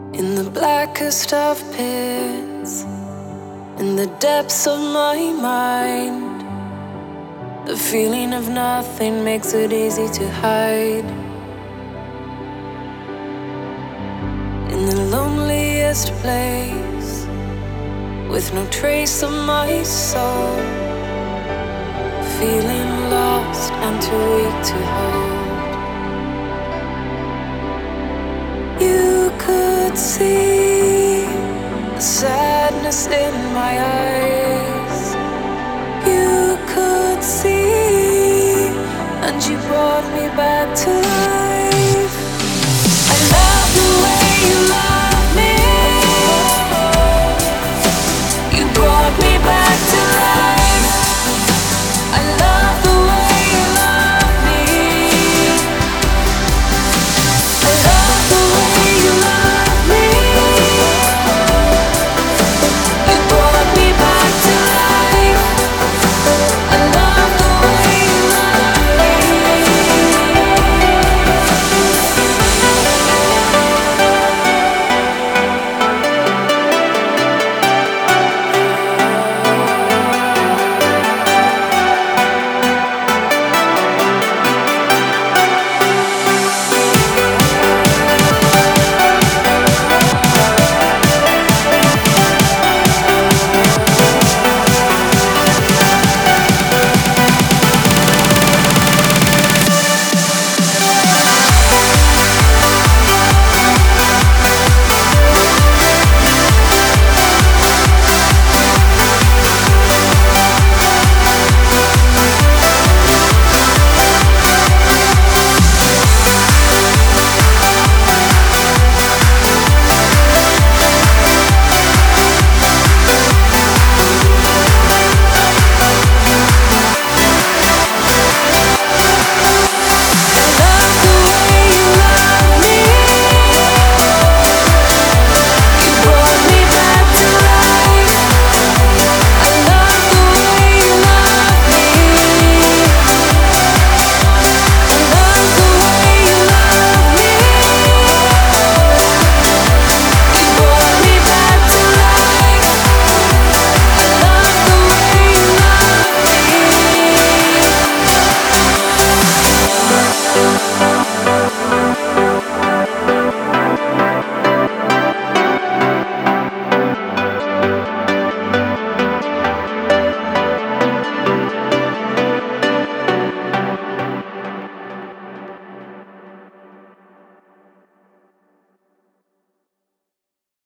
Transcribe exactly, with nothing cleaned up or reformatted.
In the blackest of pits, in the depths of my mind, the feeling of nothing makes it easy to hide. In the loneliest place, with no trace of my soul, feeling lost and too weak to hold. You could see the sadness in my eyes. You could see, and you brought me back to life.